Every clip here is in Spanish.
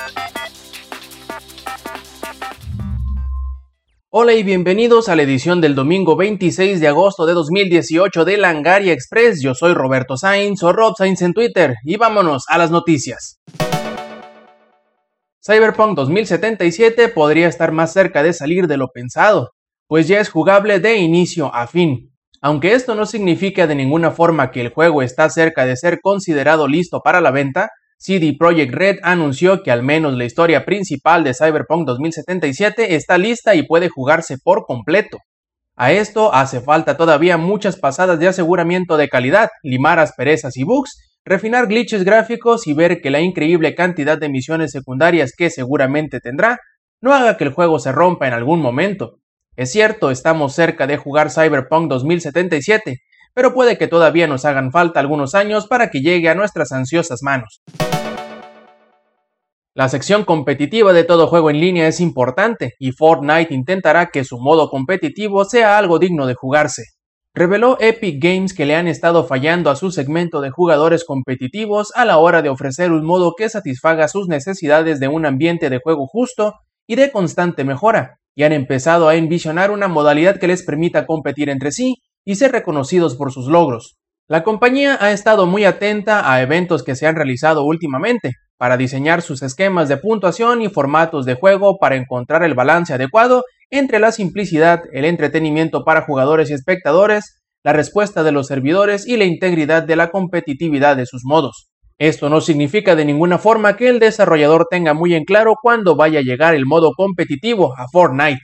Hola y bienvenidos a la edición del domingo 26 de agosto de 2018 de Langaria Express. Yo soy Roberto Sainz o Rob Sainz en Twitter y vámonos a las noticias. Cyberpunk 2077 podría estar más cerca de salir de lo pensado, pues ya es jugable de inicio a fin. Aunque esto no significa de ninguna forma que el juego está cerca de ser considerado listo para la venta, CD Projekt Red anunció que al menos la historia principal de Cyberpunk 2077 está lista y puede jugarse por completo. A esto hace falta todavía muchas pasadas de aseguramiento de calidad, limar asperezas y bugs, refinar glitches gráficos y ver que la increíble cantidad de misiones secundarias que seguramente tendrá no haga que el juego se rompa en algún momento. Es cierto, estamos cerca de jugar Cyberpunk 2077, pero puede que todavía nos hagan falta algunos años para que llegue a nuestras ansiosas manos. La sección competitiva de todo juego en línea es importante y Fortnite intentará que su modo competitivo sea algo digno de jugarse. Reveló Epic Games que le han estado fallando a su segmento de jugadores competitivos a la hora de ofrecer un modo que satisfaga sus necesidades de un ambiente de juego justo y de constante mejora, y han empezado a envisionar una modalidad que les permita competir entre sí y ser reconocidos por sus logros. La compañía ha estado muy atenta a eventos que se han realizado últimamente, para diseñar sus esquemas de puntuación y formatos de juego para encontrar el balance adecuado entre la simplicidad, el entretenimiento para jugadores y espectadores, la respuesta de los servidores y la integridad de la competitividad de sus modos. Esto no significa de ninguna forma que el desarrollador tenga muy en claro cuándo vaya a llegar el modo competitivo a Fortnite.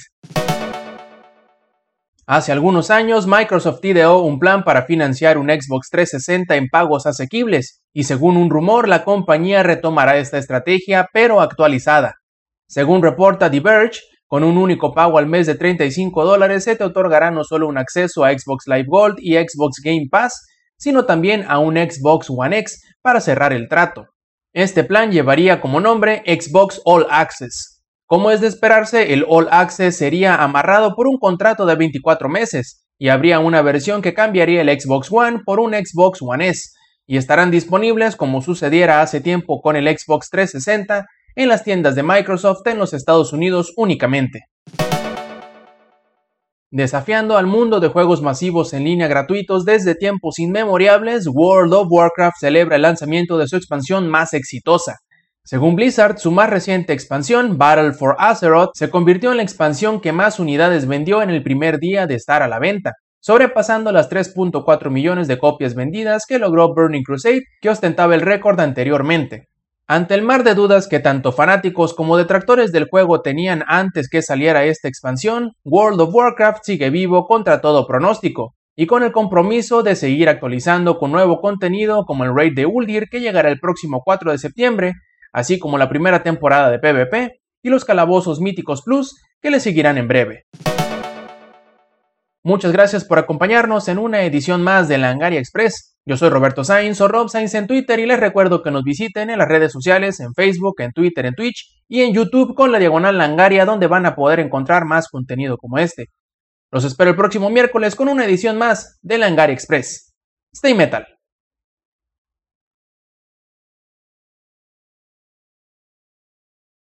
Hace algunos años, Microsoft ideó un plan para financiar un Xbox 360 en pagos asequibles, y según un rumor, la compañía retomará esta estrategia, pero actualizada. Según reporta The Verge, con un único pago al mes de $35 se te otorgará no solo un acceso a Xbox Live Gold y Xbox Game Pass, sino también a un Xbox One X para cerrar el trato. Este plan llevaría como nombre Xbox All Access. Como es de esperarse, el All Access sería amarrado por un contrato de 24 meses, y habría una versión que cambiaría el Xbox One por un Xbox One S, y estarán disponibles como sucediera hace tiempo con el Xbox 360 en las tiendas de Microsoft en los Estados Unidos únicamente. Desafiando al mundo de juegos masivos en línea gratuitos desde tiempos inmemorables, World of Warcraft celebra el lanzamiento de su expansión más exitosa. Según Blizzard, su más reciente expansión, Battle for Azeroth, se convirtió en la expansión que más unidades vendió en el primer día de estar a la venta, sobrepasando las 3.4 millones de copias vendidas que logró Burning Crusade, que ostentaba el récord anteriormente. Ante el mar de dudas que tanto fanáticos como detractores del juego tenían antes que saliera esta expansión, World of Warcraft sigue vivo contra todo pronóstico, y con el compromiso de seguir actualizando con nuevo contenido como el Raid de Uldir que llegará el próximo 4 de septiembre, así como la primera temporada de PvP y los calabozos míticos Plus que le seguirán en breve. Muchas gracias por acompañarnos en una edición más de Langaria Express. Yo soy Roberto Sainz o Rob Sainz en Twitter y les recuerdo que nos visiten en las redes sociales, en Facebook, en Twitter, en Twitch y en YouTube con la diagonal Langaria, donde van a poder encontrar más contenido como este. Los espero el próximo miércoles con una edición más de Langaria Express. Stay Metal.